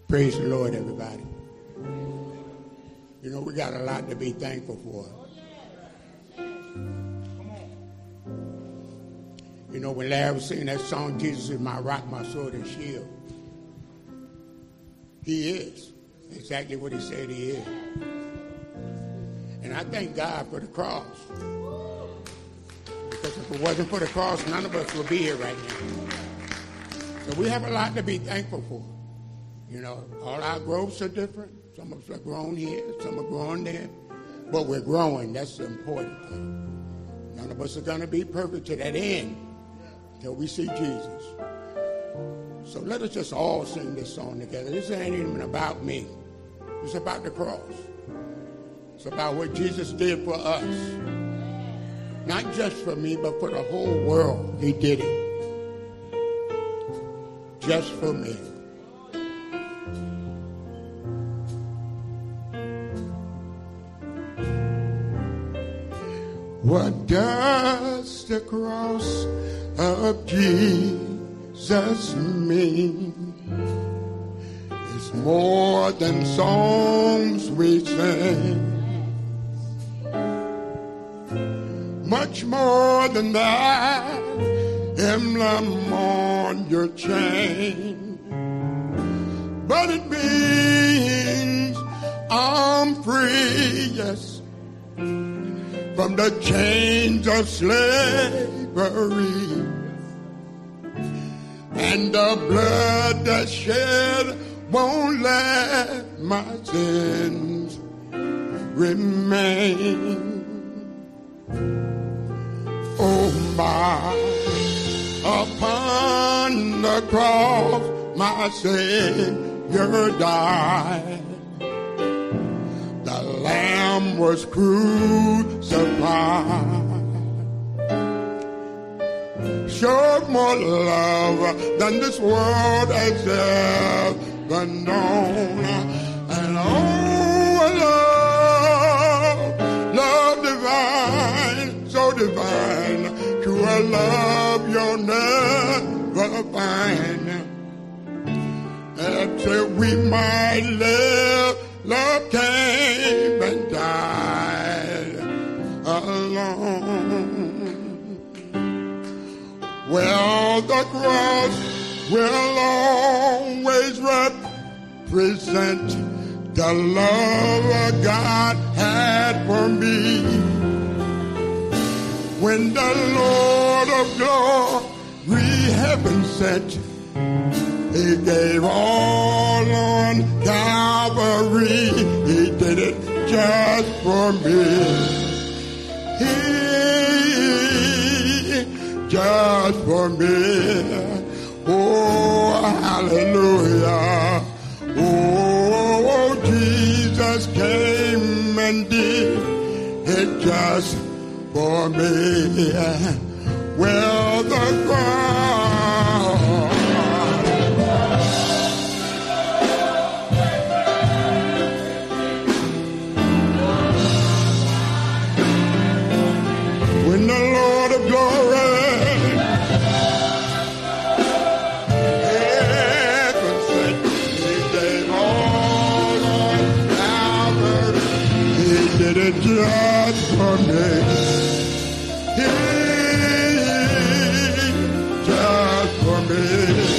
Praise the Lord, everybody. You know, we got a lot to be thankful for. You know, when Larry was singing that song, Jesus is my rock, my sword, and shield. He is exactly what he said he is. And I thank God for the cross. Because if it wasn't for the cross, none of us would be here right now. So we have a lot to be thankful for. You know, all our growths are different. Some of us are grown here, some are growing there. But we're growing. That's the important thing. None of us are going to be perfect to that end until we see Jesus. So let us just all sing this song together. This ain't even about me. It's about the cross. It's about what Jesus did for us. Not just for me, but for the whole world. He did it. Just for me. What does the cross of Jesus mean? It's more than songs we sing. Much more than that emblem on your chain. But it means I'm free, yes, from the chains of slavery, and the blood that's shed won't let my sins remain. Oh my, upon the cross my Savior died. The Lamb was crucified. Showed more love than this world has ever known. And oh, love divine, so divine, to a love you'll never find. And till we might live, love came and died alone. Well, the cross will always represent the love God had for me. When the Lord of glory heaven sent, He gave all on Calvary. He did it just for me. Just for me. Oh, hallelujah. Oh, Jesus came and did it just for me. Well, the cross. When the Lord of glory heaven sent, He gave all on Calvary. He did it just for me. He just for me.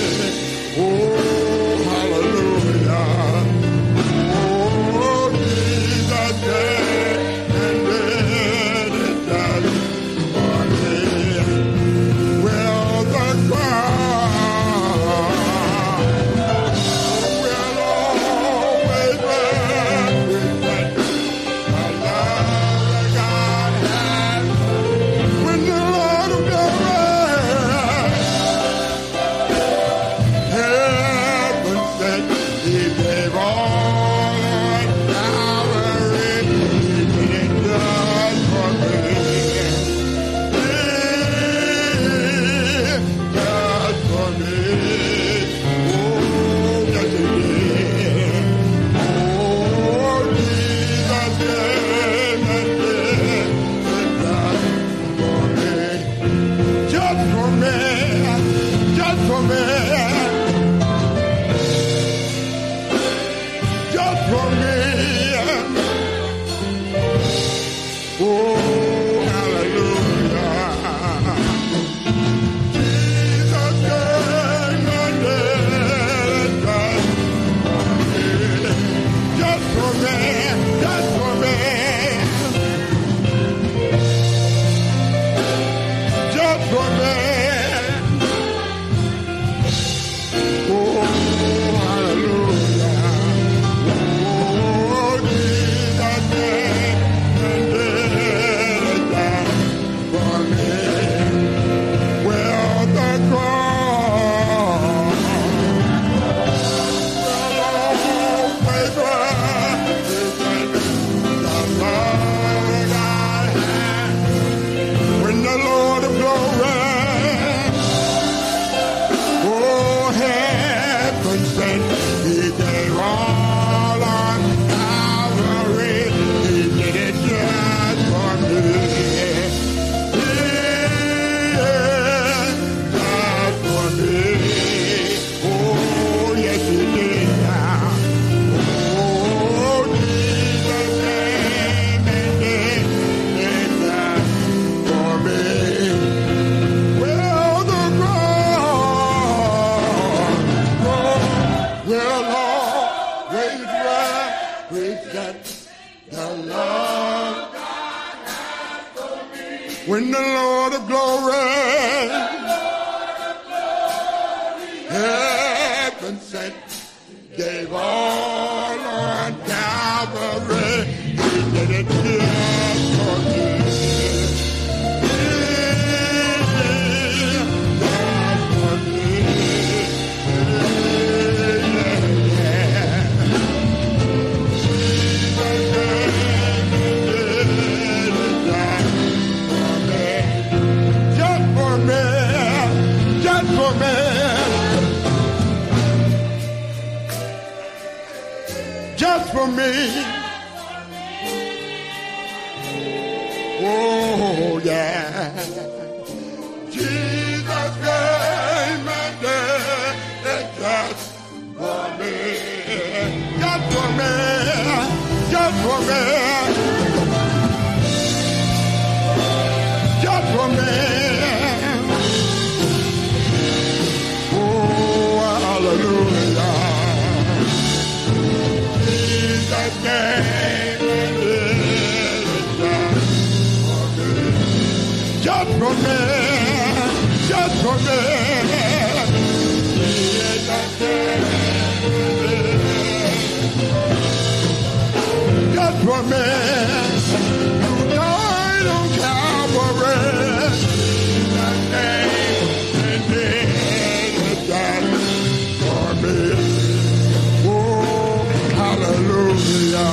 Oh, hallelujah. Oh, Jesus came and did it just for me. Well, the cross will always represent the love that God has sent. He gave all on Calvary. He did it just for me. Just for me. Oh, yes, he did now. Oh, Jesus came and did it just for me. Well, the cross will always represent the love when the Lord of glory heaven sent, gave all on Calvary. He did it just for me. Just for me. Just for me. Just for me. Just for me. Oh, yeah. Jesus came and did it just for me. Just for me. Just for me. Just for me. Oh, hallelujah. Jesus came and did it just for me. Just for me. Jesus came and did it just for me. You died on Calvary. Jesus came and did it just for me. Oh, hallelujah.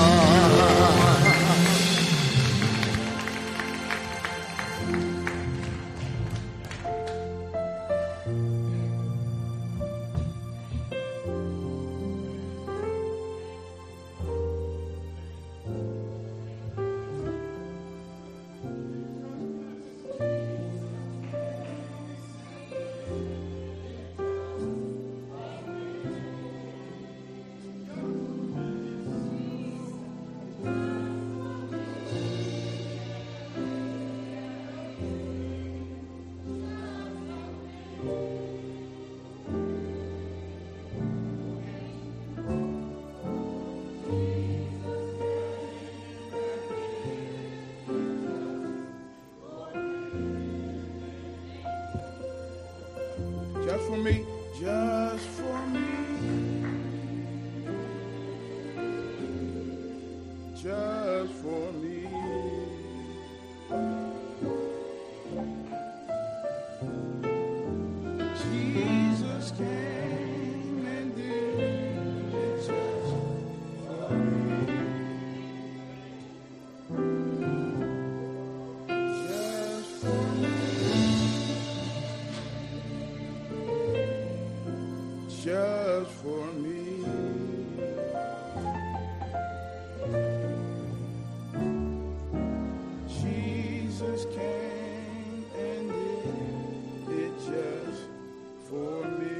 Just for me, just for me, just for me. Jesus came and did it just for me. Just for me. Just for me. Jesus came and did it just for me.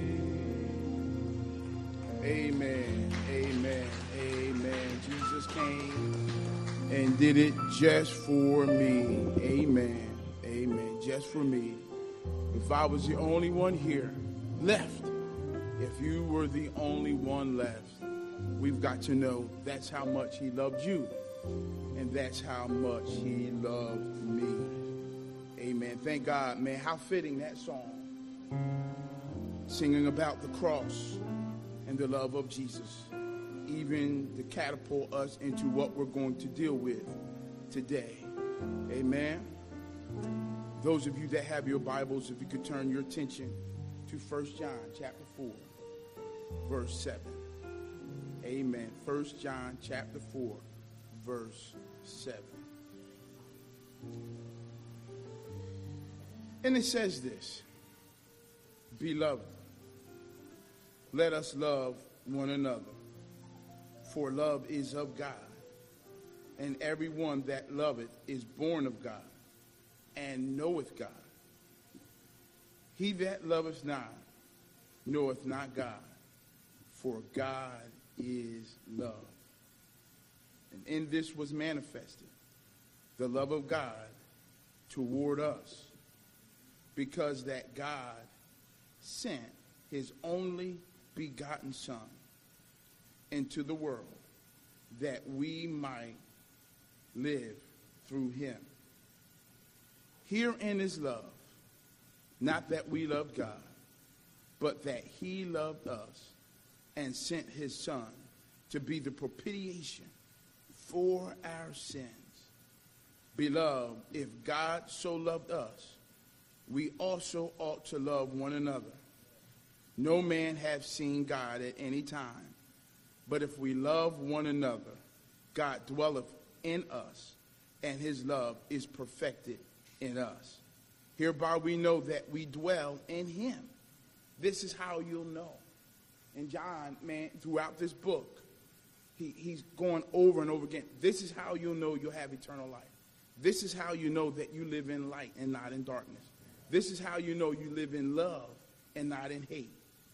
Amen, amen, amen. Jesus came and did it just for me. Amen, amen, just for me. If I was the only one here left, if you were the only one left, we've got to know that's how much he loved you, and that's how much he loved me. Amen. Thank God, man. How fitting that song, singing about the cross and the love of Jesus, even to catapult us into what we're going to deal with today. Amen. Those of you that have your Bibles, if you could turn your attention to 1 John chapter 4, verse 7. Amen. 1 John chapter 4, verse 7. And it says this: Beloved, let us love one another. For love is of God, and everyone that loveth is born of God, and knoweth God. He that loveth not knoweth not God, for God is love. And in this was manifested the love of God toward us, because that God sent his only begotten Son into the world that we might live through him. Herein is love, not that we loved God, but that he loved us and sent his Son to be the propitiation for our sins. Beloved, if God so loved us, we also ought to love one another. No man hath seen God at any time, but if we love one another, God dwelleth in us, and his love is perfected in us. Hereby we know that we dwell in him. This is how you'll know. And John, man, throughout this book, he's going over and over again. This is how you'll know you'll have eternal life. This is how you know that you live in light and not in darkness. This is how you know you live in love and not in hate.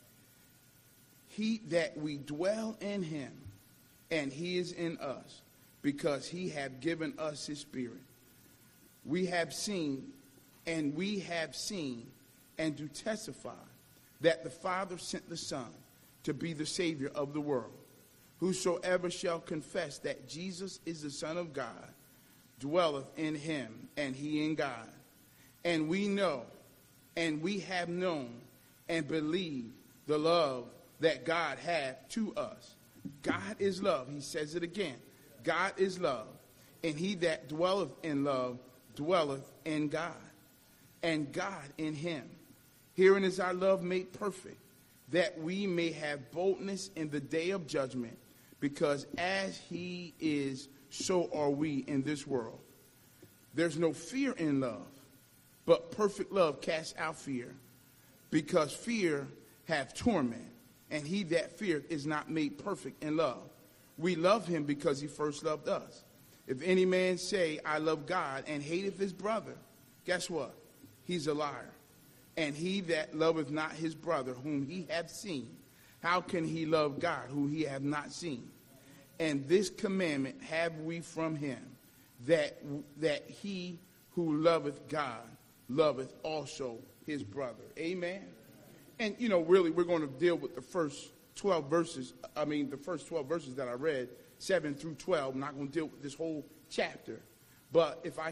He that we dwell in him, and he is in us, because he hath given us his Spirit. We have seen and do testify that the Father sent the Son to be the Savior of the world. Whosoever shall confess that Jesus is the Son of God dwelleth in him, and he in God. And we know, and we have known, and believe the love that God hath to us. God is love. He says it again. God is love. And he that dwelleth in love dwelleth in God, and God in him. Herein is our love made perfect, that we may have boldness in the day of judgment, because as he is, so are we in this world. There's no fear in love, but perfect love casts out fear, because fear hath torment, and he that feareth is not made perfect in love. We love him because he first loved us. If any man say, I love God, and hateth his brother, guess what? He's a liar. And he that loveth not his brother whom he hath seen, how can he love God who he hath not seen? And this commandment have we from him, that he who loveth God loveth also his brother. Amen. And, you know, really, we're going to deal with the first 12 verses. The first 12 verses that I read, 7 through 12. I'm not going to deal with this whole chapter. But if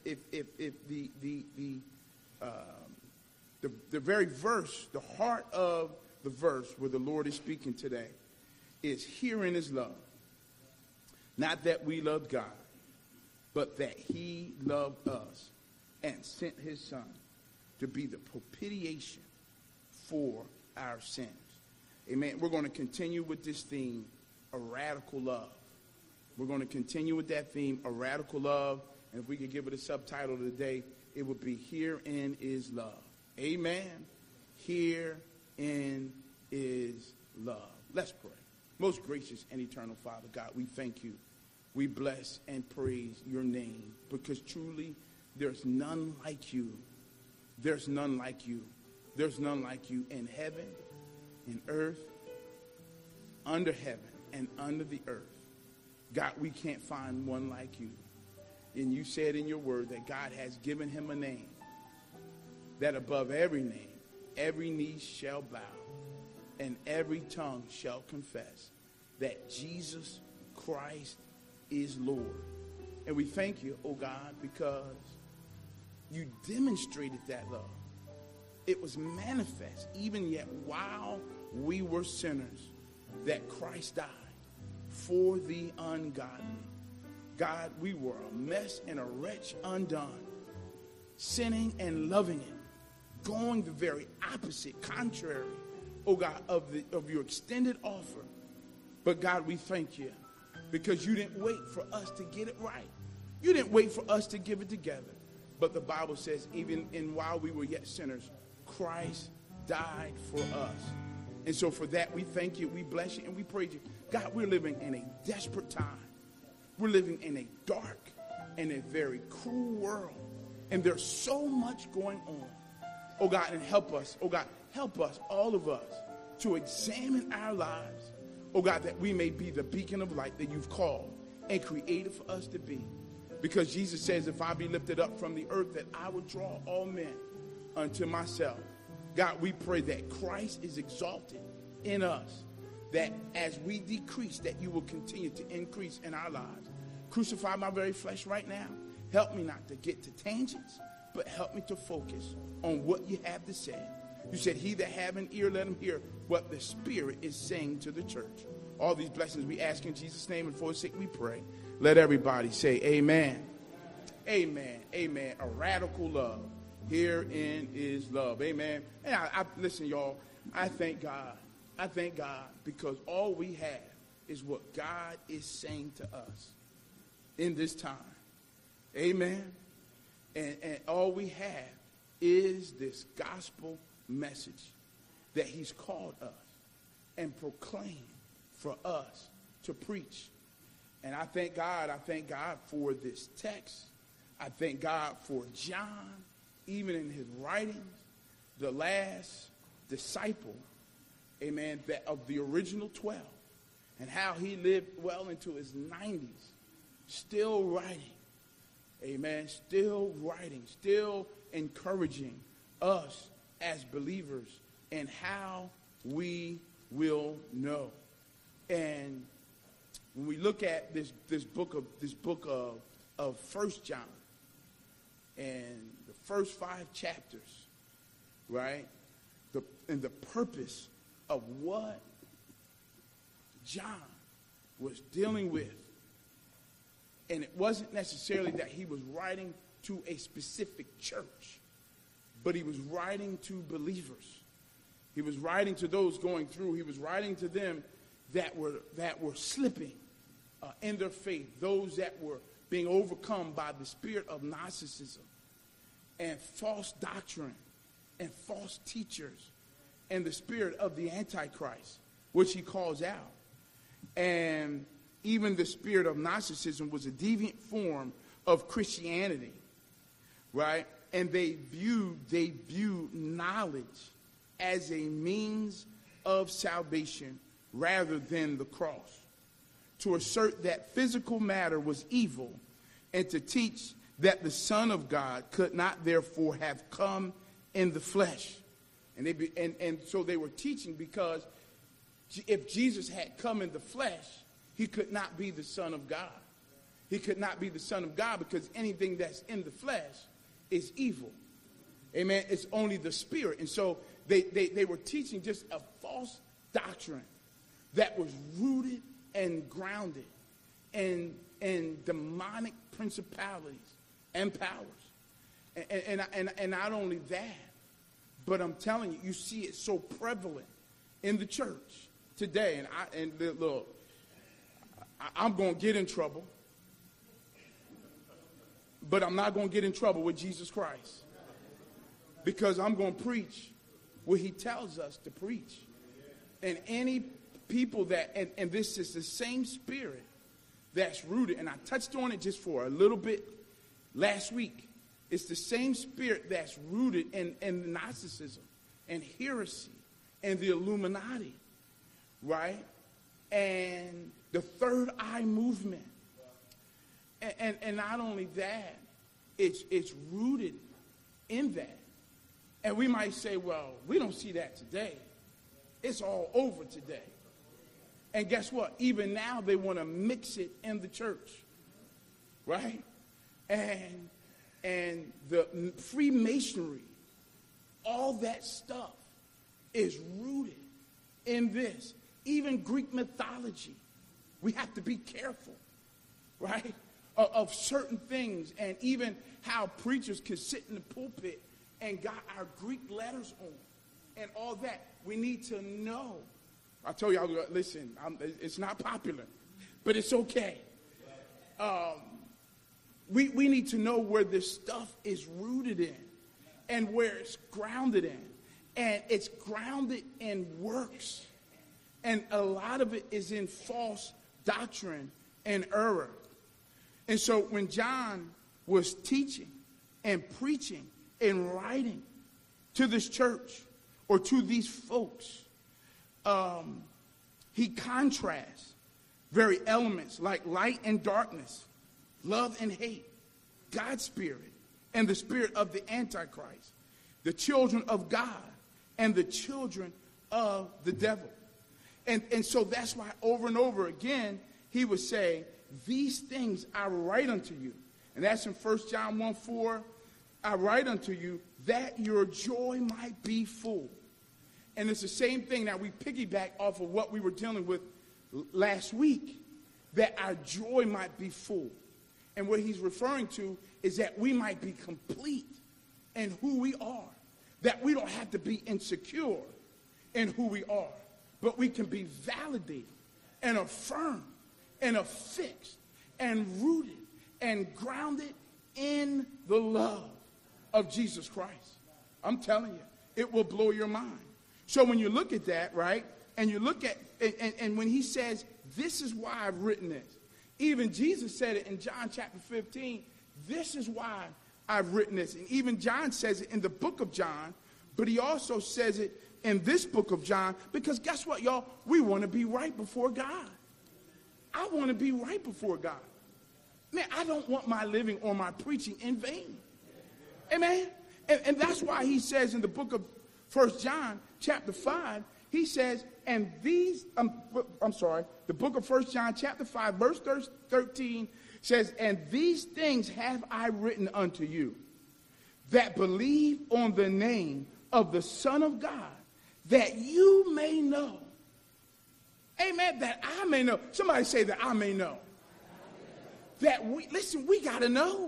the very verse, the heart of the verse where the Lord is speaking today is, herein is love. Not that we loved God, but that he loved us and sent his Son to be the propitiation for our sins. Amen. We're going to continue with this theme, a radical love. We're going to continue with that theme, a radical love. And if we could give it a subtitle today, it would be, Herein is Love. Amen. Herein is love. Let's pray. Most gracious and eternal Father, God, we thank you. We bless and praise your name, because truly there's none like you. There's none like you. There's none like you in heaven, in earth, under heaven, and under the earth. God, we can't find one like you. And you said in your word that God has given him a name, that above every name, every knee shall bow, and every tongue shall confess that Jesus Christ is Lord. And we thank you, oh God, because you demonstrated that love. It was manifest, even yet while we were sinners, that Christ died for the ungodly. God, we were a mess and a wretch undone, sinning and loving him, going the very opposite, contrary, oh God, of your extended offer. But God, we thank you, because you didn't wait for us to get it right. You didn't wait for us to give it together. But the Bible says, even while we were yet sinners, Christ died for us. And so for that, we thank you, we bless you, and we praise you. God, we're living in a desperate time. We're living in a dark and a very cruel world. And there's so much going on. Oh, God, and help us. Oh, God, help us, all of us, to examine our lives. Oh, God, that we may be the beacon of light that you've called and created for us to be. Because Jesus says, if I be lifted up from the earth, that I would draw all men unto myself. God, we pray that Christ is exalted in us, that as we decrease, that you will continue to increase in our lives. Crucify my very flesh right now. Help me not to get to tangents, but help me to focus on what you have to say. You said, he that have an ear, let him hear what the Spirit is saying to the church. All these blessings we ask in Jesus' name, and for his sake we pray. Let everybody say amen. Amen. Amen. A radical love. Herein is love. Amen. And listen, y'all, I thank God. I thank God because all we have is what God is saying to us in this time. Amen. And all we have is this gospel message that he's called us and proclaimed for us to preach. And I thank God for this text. I thank God for John, even in his writings, the last disciple, amen, of the original 12, and how he lived well into his 90s, still writing, amen, still writing, still encouraging us as believers and how we will know. And when we look at this book of 1 John and the first 5 chapters, right? And the purpose of what John was dealing with. And it wasn't necessarily that he was writing to a specific church, but he was writing to believers. He was writing to those going through. He was writing to them that were slipping in their faith, those that were being overcome by the spirit of Gnosticism and false doctrine and false teachers and the spirit of the Antichrist, which he calls out. And even the spirit of Gnosticism was a deviant form of Christianity, right? And they view knowledge as a means of salvation rather than the cross, to assert that physical matter was evil, and to teach that the Son of God could not therefore have come in the flesh. And so they were teaching because if Jesus had come in the flesh, he could not be the Son of God. He could not be the Son of God because anything that's in the flesh is evil. Amen. It's only the Spirit. And so they were teaching just a false doctrine that was rooted and grounded in demonic principalities and powers. And not only that, but I'm telling you, you see it so prevalent in the church today. I'm going to get in trouble, but I'm not going to get in trouble with Jesus Christ, because I'm going to preach what he tells us to preach. And any people and this is the same spirit that's rooted, and I touched on it just for a little bit last week. It's the same spirit that's rooted in Gnosticism and heresy and the Illuminati, right? And the Third Eye movement. And not only that, it's rooted in that. And we might say, well, we don't see that today. It's all over today. And guess what? Even now they want to mix it in the church, right? And the Freemasonry, all that stuff is rooted in this. Even Greek mythology, we have to be careful, right, of certain things. And even how preachers can sit in the pulpit and got our Greek letters on and all that. We need to know. I told y'all, listen, it's not popular, but it's okay. We need to know where this stuff is rooted in and where it's grounded in. And it's grounded in works. And a lot of it is in false doctrine and error. And so when John was teaching and preaching and writing to this church or to these folks, he contrasts very elements like light and darkness, love and hate, God's spirit and the spirit of the Antichrist, the children of God and the children of the devil. And so that's why over and over again, he would say, these things I write unto you. And that's in 1 John 1:4. I write unto you that your joy might be full. And it's the same thing that we piggyback off of what we were dealing with last week, that our joy might be full. And what he's referring to is that we might be complete in who we are, that we don't have to be insecure in who we are, but we can be validated and affirmed and affixed and rooted and grounded in the love of Jesus Christ. I'm telling you, it will blow your mind. So when you look at that, right, and you look at, and when he says, this is why I've written this, even Jesus said it in John chapter 15, this is why I've written this. And even John says it in the book of John, but he also says it in this book of John, because guess what, y'all? We want to be right before God. I want to be right before God. Man, I don't want my living or my preaching in vain. Amen? And that's why he says in the book of 1 John chapter 5, he says, and these, the book of 1 John chapter 5, verse 13 says, and these things have I written unto you, that believe on the name of the Son of God, that you may know. Amen, that I may know. Somebody say that I may know. That we, listen, we got to know.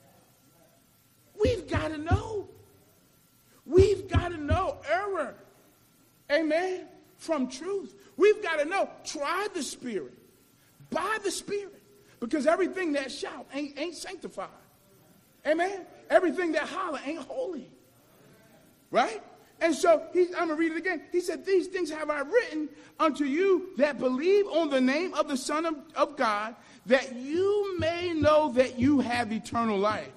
We've got to know. We've got to know error. Amen. From truth. We've got to know. Try the Spirit. By the Spirit. Because everything that shout ain't sanctified. Amen. Everything that holler ain't holy. Right? And so, I'm going to read it again. He said, these things have I written unto you that believe on the name of the Son of God, that you may know that you have eternal life,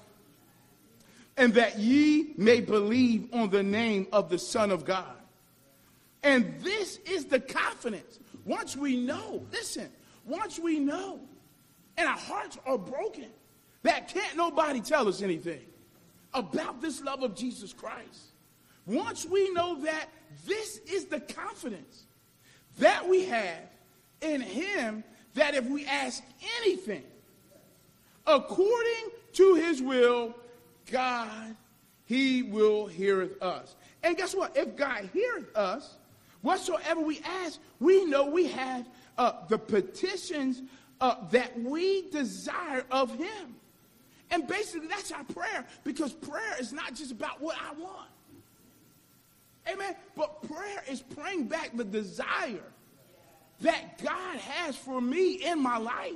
and that ye may believe on the name of the Son of God. And this is the confidence. Once we know, listen, once we know, and our hearts are broken, that can't nobody tell us anything about this love of Jesus Christ. Once we know that, this is the confidence that we have in him, that if we ask anything according to his will, God, he will hear us. And guess what? If God heareth us, whatsoever we ask, we know we have the petitions that we desire of him. And basically, that's our prayer, because prayer is not just about what I want. Amen. But prayer is praying back the desire that God has for me in my life.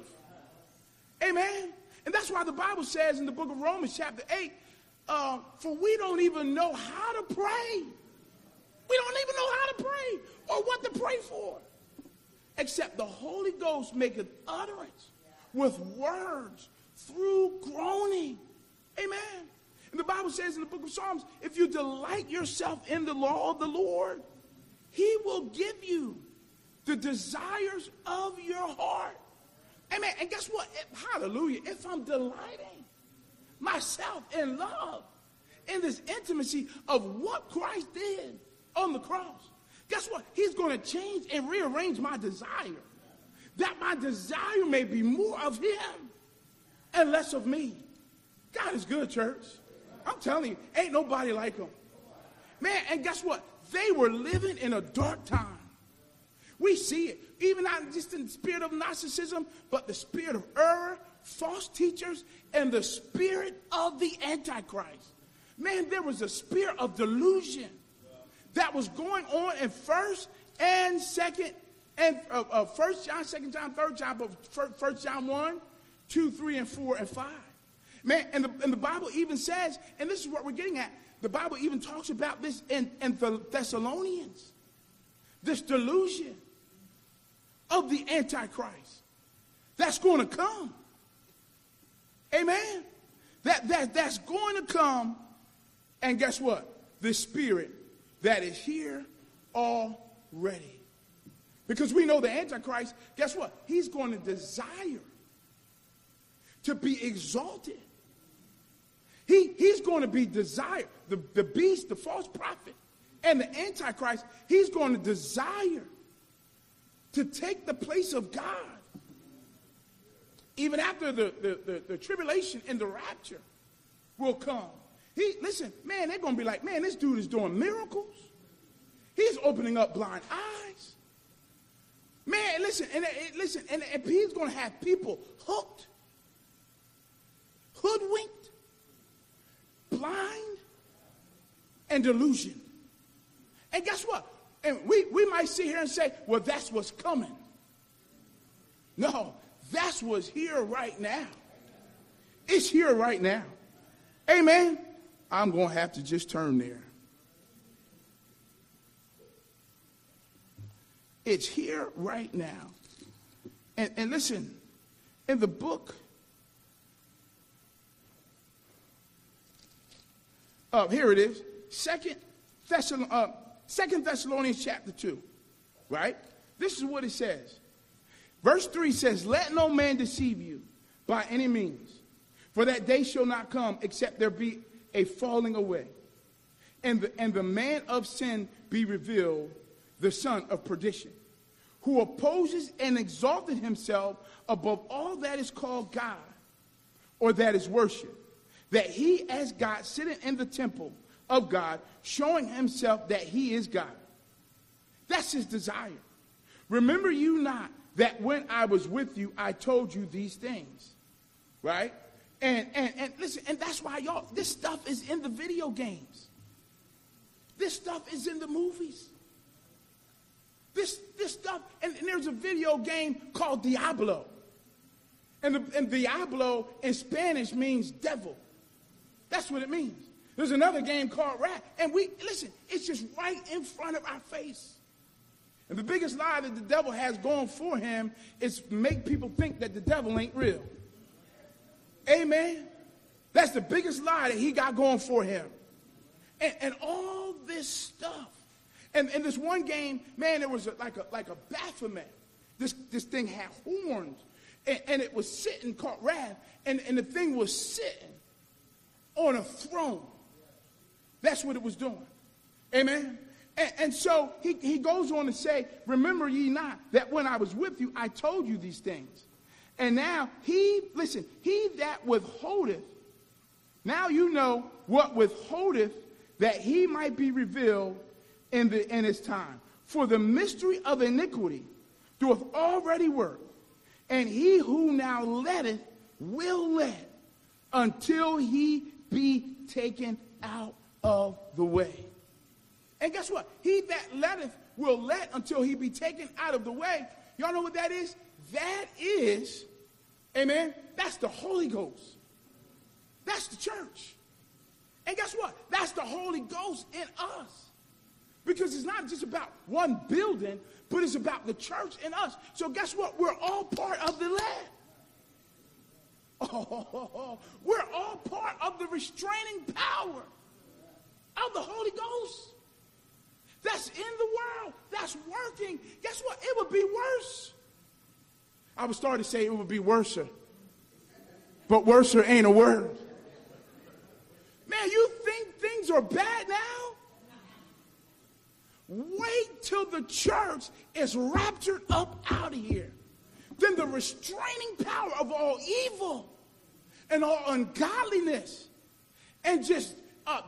Amen. And that's why the Bible says in the book of Romans chapter 8, for we don't even know how to pray. We don't even know how to pray or what to pray for, except the Holy Ghost maketh utterance with words through groaning. Amen. And the Bible says in the book of Psalms, if you delight yourself in the law of the Lord, he will give you the desires of your heart. Amen. And guess what? Hallelujah. If I'm delighting myself in love, in this intimacy of what Christ did on the cross, guess what? He's going to change and rearrange my desire, that my desire may be more of him and less of me. God is good, church. I'm telling you, ain't nobody like him. Man, and guess what? They were living in a dark time. We see it, even not just in the spirit of narcissism, but the spirit of error, false teachers, and the spirit of the Antichrist. Man, there was a spirit of delusion that was going on in 1st and 2nd, and 1 John, 2 John, 3 John, but 1 John 1, 2, 3, and 4, and 5. Man, and the Bible even says, and this is what we're getting at, the Bible even talks about this in the Thessalonians. This delusion of the Antichrist that's going to come. Amen? That's going to come. And guess what? The spirit that is here already. Because we know the Antichrist, guess what? He's going to desire to be exalted. He's going to be desired. The beast, the false prophet, and the Antichrist, he's going to desire to take the place of God. Even after the tribulation and the rapture will come. Listen, man, they're going to be like, man, this dude is doing miracles. He's opening up blind eyes. Man, listen, and he's going to have people hooked, hoodwinked, blind, and delusioned. And guess what? And we might sit here and say, well, that's what's coming. No, that's what's here right now. It's here right now. Amen. I'm going to have to just turn there. It's here right now. And listen, in the book here it is, 2 Thessalonians chapter 2, right? This is what it says. Verse 3 says, let no man deceive you by any means, for that day shall not come except there be a falling away, and the man of sin be revealed, the son of perdition, who opposes and exalted himself above all that is called God, or that is worship, that he as God sitteth in the temple of God, showing himself that he is God. That's his desire. Remember you not that when I was with you, I told you these things, right? And listen, and that's why y'all, this stuff is in the video games. This stuff is in the movies. This stuff, and there's a video game called Diablo. And Diablo in Spanish means devil. That's what it means. There's another game called Rat. And listen, it's just right in front of our face. And the biggest lie that the devil has going for him is make people think that the devil ain't real. Amen. That's the biggest lie that he got going for him. And all this stuff. And in this one game, man, there was like a Baphomet. This thing had horns. And it was sitting called Wrath. And the thing was sitting on a throne. That's what it was doing. Amen. And so he goes on to say, remember ye not that when I was with you, I told you these things. And now he that withholdeth, now you know what withholdeth, that he might be revealed in his time. For the mystery of iniquity doeth already work, and he who now letteth will let until he be taken out of the way. And guess what? He that letteth will let until he be taken out of the way. Y'all know what that is? That is, amen, that's the Holy Ghost. That's the church. And guess what? That's the Holy Ghost in us. Because it's not just about one building, but it's about the church in us. So guess what? We're all part of the land. We're all part of the restraining power of the Holy Ghost. That's in the world. That's working. Guess what? It would be worse. I was starting to say it would be worser. But worser ain't a word. Man, you think things are bad now? Wait till the church is raptured up out of here. Then the restraining power of all evil and all ungodliness and just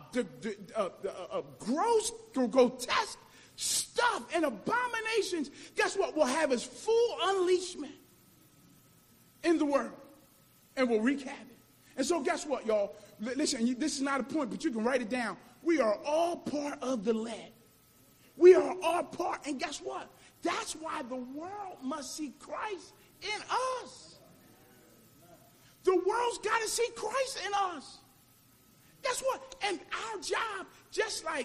gross, grotesque stuff and abominations, guess what? Will have its full unleashment in the world and will wreak havoc. And so guess what, y'all? Listen, this is not a point, but you can write it down. We are all part of the land. We are all part, and guess what? That's why the world must see Christ in us. The world's got to see Christ in us. Guess what? And our job, just like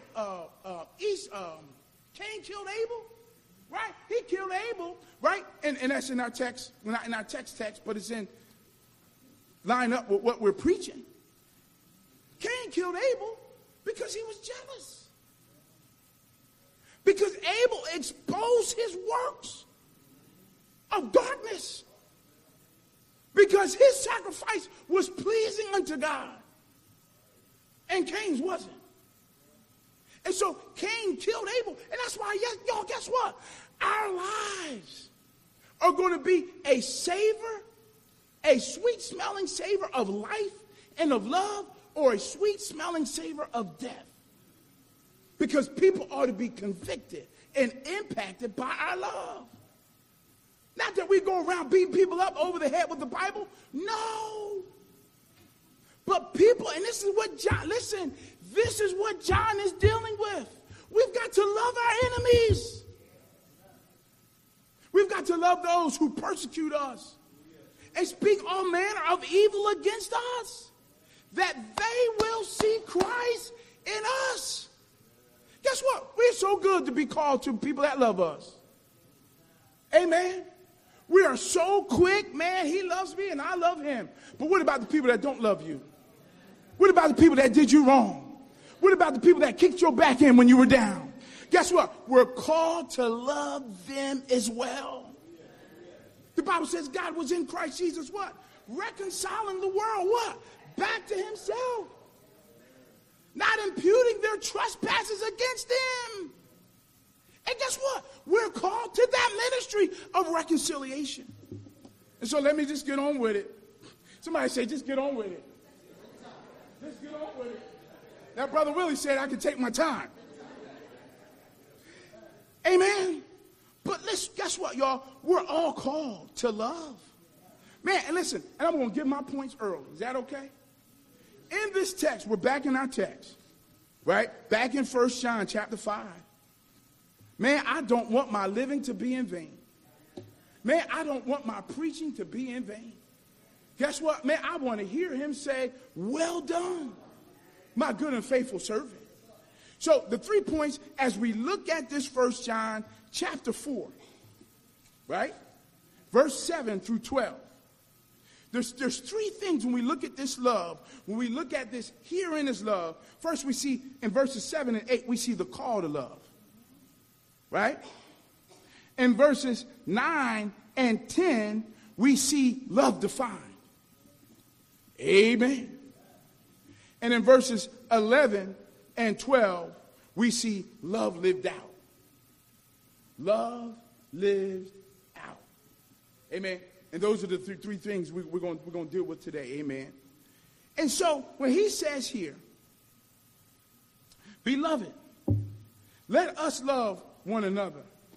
Cain killed Abel, right? He killed Abel, right? And that's in our text, not in our text, but it's in line up with what we're preaching. Cain killed Abel because he was jealous. Because Abel exposed his works of darkness. Because his sacrifice was pleasing unto God. And Cain's wasn't. And so Cain killed Abel. And that's why, y'all, guess what? Our lives are going to be a savor, a sweet-smelling savor of life and of love, or a sweet-smelling savor of death. Because people ought to be convicted and impacted by our love. Not that we go around beating people up over the head with the Bible. No. But people, and this is what John, listen, this is what John is dealing with. We've got to love our enemies. We've got to love those who persecute us and speak all manner of evil against us, that they will see Christ in us. Guess what? We're so good to be called to people that love us. Amen. We are so quick, man, he loves me and I love him. But what about the people that don't love you? What about the people that did you wrong? What about the people that kicked your back in when you were down? Guess what? We're called to love them as well. The Bible says God was in Christ Jesus, what? Reconciling the world, what? Back to himself. Not imputing their trespasses against them. And guess what? We're called to that ministry of reconciliation. And so let me just get on with it. Somebody say, just get on with it. Just get on with it. That Brother Willie said I could take my time. Amen. But listen, guess what, y'all? We're all called to love. Man, and listen, and I'm going to give my points early. Is that okay? In this text, we're back in our text, right? Back in 1 John chapter 5. Man, I don't want my living to be in vain. Man, I don't want my preaching to be in vain. Guess what? Man, I want to hear him say, well done, my good and faithful servant. So the 3 points as we look at this 1 John chapter 4, right? Verse 7 through 12. There's 3 things when we look at this love, when we look at this here in his love. First we see in verses 7 and 8, we see the call to love, right? In verses 9 and 10, we see love defined. Amen. And in verses 11 and 12, we see love lived out. Love lived out. Amen. And those are the three things we're going to deal with today. Amen. And so when he says here, beloved, let us love one another.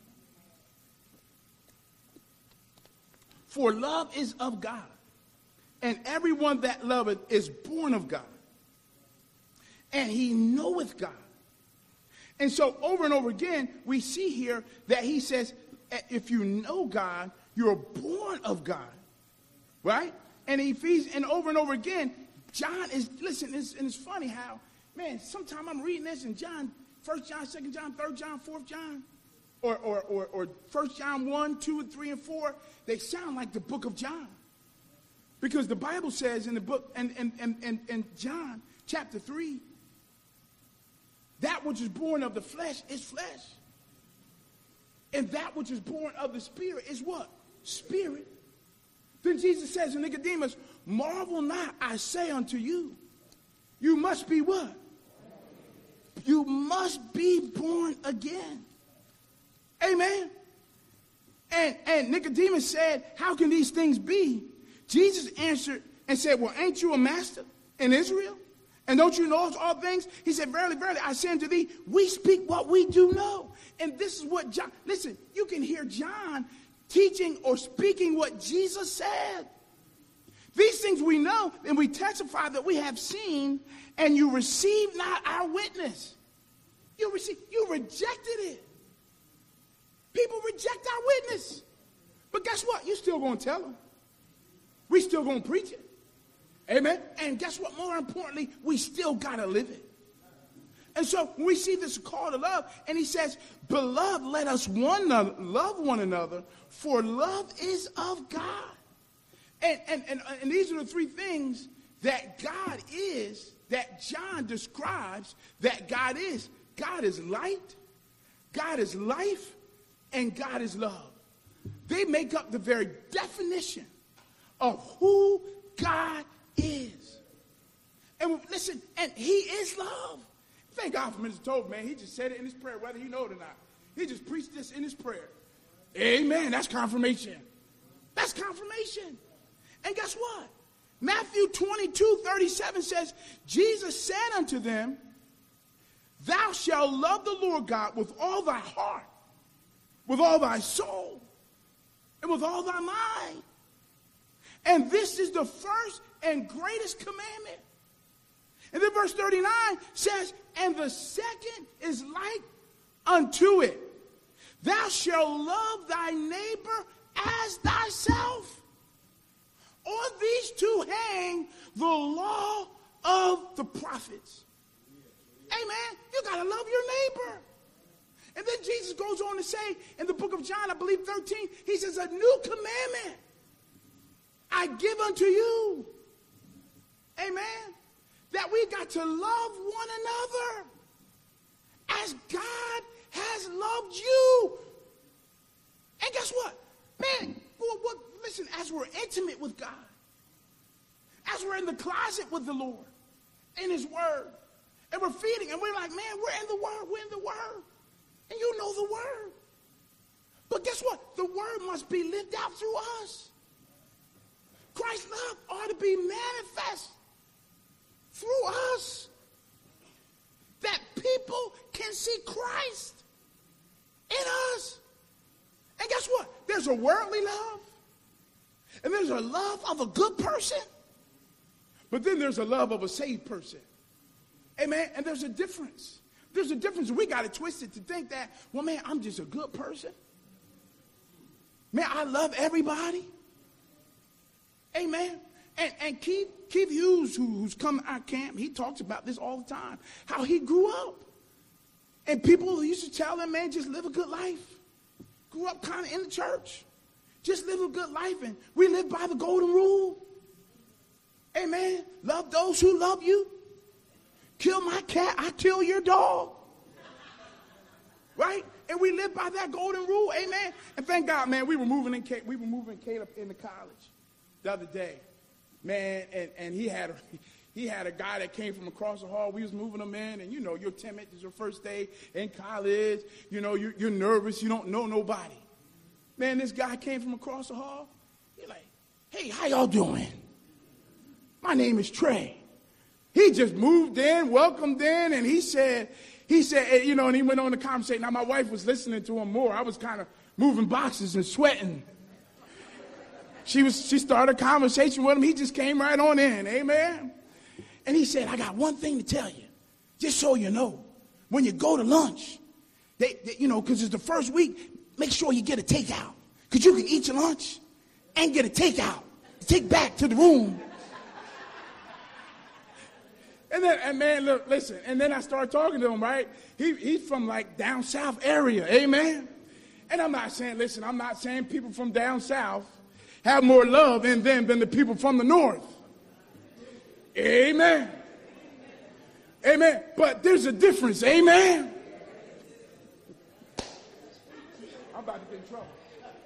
For love is of God, and everyone that loveth is born of God, and he knoweth God. And so over and over again, we see here that he says, if you know God, you're born of God, right? And and over again, John is, listen, and it's funny how, man, sometimes I'm reading this in John, 1 John, 2 John, 3 John, 4 John, or 1 John 1, 2, 3, and 4, they sound like the book of John. Because the Bible says in the book, and John chapter 3, that which is born of the flesh is flesh. And that which is born of the Spirit is what? Spirit. Then Jesus says to Nicodemus, marvel not, I say unto you, you must be what? You must be born again. Amen. And Nicodemus said, how can these things be? Jesus answered and said, well, ain't you a master in Israel? And don't you know all things? He said, verily, verily, I say unto thee, we speak what we do know. And this is what John, listen, you can hear John teaching or speaking what Jesus said. These things we know, and we testify that we have seen, and you receive not our witness. You rejected it. People reject our witness. But guess what? You're still going to tell them. We still going to preach it. Amen. And guess what? More importantly, we still got to live it. And so we see this call to love, and he says, beloved, let us love one another, for love is of God. And these are the three things that God is, that John describes that God is. God is light, God is life, and God is love. They make up the very definition of who God is. And listen, and he is love. Thank God for Mr. Tobe, man. He just said it in his prayer, whether he know it or not. He just preached this in his prayer. Amen. That's confirmation. That's confirmation. And guess what? Matthew 22:37 says, Jesus said unto them, thou shalt love the Lord God with all thy heart, with all thy soul, and with all thy mind. And this is the first and greatest commandment. And then verse 39 says, and the second is like unto it. Thou shalt love thy neighbor as thyself. On these two hang the law of the prophets. Amen. You got to love your neighbor. And then Jesus goes on to say in the book of John, I believe 13, he says, a new commandment I give unto you. Amen. That we got to love one another as God has loved you. And guess what? Man, listen, as we're intimate with God, as we're in the closet with the Lord, in his word, and we're feeding, and we're like, man, we're in the word. And you know the word. But guess what? The word must be lived out through us. Christ's love ought to be manifest through us, that people can see Christ in us. And guess what? There's a worldly love, and there's a love of a good person, but then there's a love of a saved person. Amen. And there's a difference. There's a difference. We got it twisted to think that, well, man, I'm just a good person. Man, I love everybody. Amen. And Keith Hughes, who's come to our camp, he talks about this all the time, how he grew up. And people used to tell him, man, just live a good life. Grew up kind of in the church. Just live a good life. And we live by the golden rule. Amen. Love those who love you. Kill my cat, I kill your dog. Right? And we live by that golden rule. Amen. And thank God, man, we were moving Caleb into college the other day. Man, and he had a guy that came from across the hall. We was moving him in, and you know, you're timid. It's your first day in college. You know, you're nervous. You don't know nobody. Man, this guy came from across the hall. He's like, hey, how y'all doing? My name is Trey. He just moved in, welcomed in, and he said, you know, and he went on the conversation. Now, my wife was listening to him more. I was kind of moving boxes and sweating. She started a conversation with him. He just came right on in. Amen. And he said, I got one thing to tell you. Just so you know, when you go to lunch, they you know, because it's the first week, make sure you get a takeout. Because you can eat your lunch and get a takeout. Take back to the room. And man, look, listen. And then I started talking to him, right? He's from like down south area. Amen. And I'm not saying people from down south have more love in them than the people from the north. Amen. Amen. But there's a difference. Amen. I'm about to get in trouble.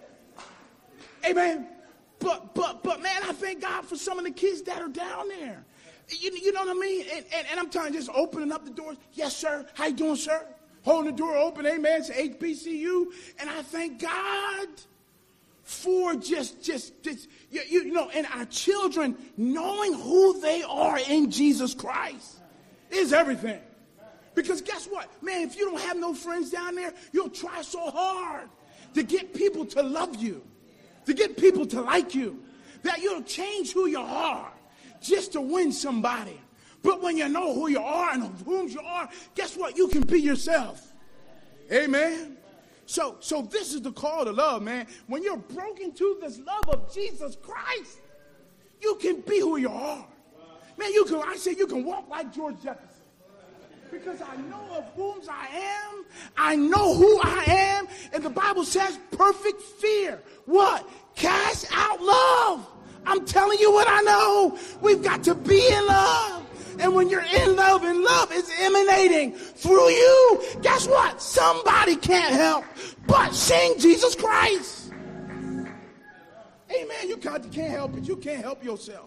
Amen. But man, I thank God for some of the kids that are down there. You know what I mean? And I'm telling you, just opening up the doors. Yes, sir. How you doing, sir? Holding the door open. Amen. It's HBCU. And I thank God for just you know, and our children knowing who they are in Jesus Christ is everything. Because guess what? Man, if you don't have no friends down there, you'll try so hard to get people to love you, to get people to like you, that you'll change who you are just to win somebody. But when you know who you are and of whom you are, guess what? You can be yourself. Amen. So this is the call to love, man. When you're broken to this love of Jesus Christ, you can be who you are. Man, I say you can walk like George Jefferson. Because I know of whom I am. I know who I am. And the Bible says perfect fear. What? Cast out love. I'm telling you what I know. We've got to be in love. And when you're in love and love is emanating through you, guess what? Somebody can't help but sing Jesus Christ. Amen. You can't help it. You can't help yourself.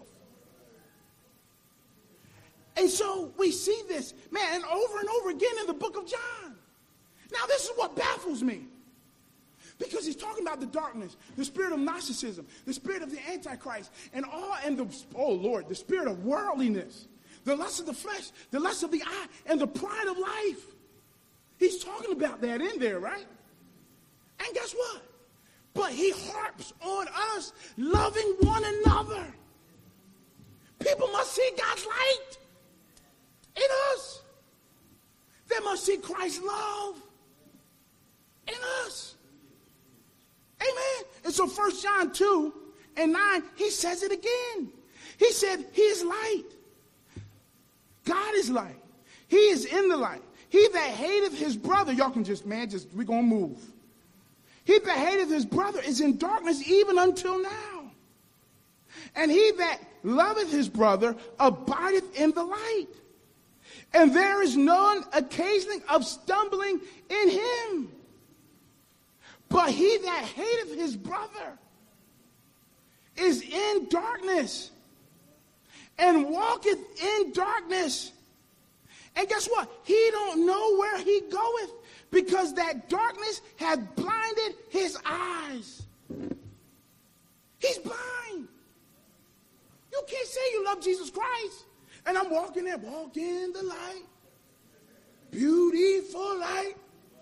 And so we see this, man, over and over again in the book of John. Now, this is what baffles me. Because he's talking about the darkness, the spirit of Gnosticism, the spirit of the Antichrist, and the spirit of worldliness, the lust of the flesh, the lust of the eye, and the pride of life. He's talking about that in there, right? And guess what? But he harps on us loving one another. People must see God's light in us. They must see Christ's love in us. Amen. And so 1 John 2 and 9, he says it again. He said, he is light. God is light. He is in the light. He that hateth his brother, y'all can we're going to move. He that hateth his brother is in darkness even until now. And he that loveth his brother abideth in the light. And there is none occasioning of stumbling in him. But he that hateth his brother is in darkness and walketh in darkness. And guess what? He don't know where he goeth because that darkness hath blinded his eyes. He's blind. You can't say you love Jesus Christ. And I'm walking there, walk in the light. Beautiful light.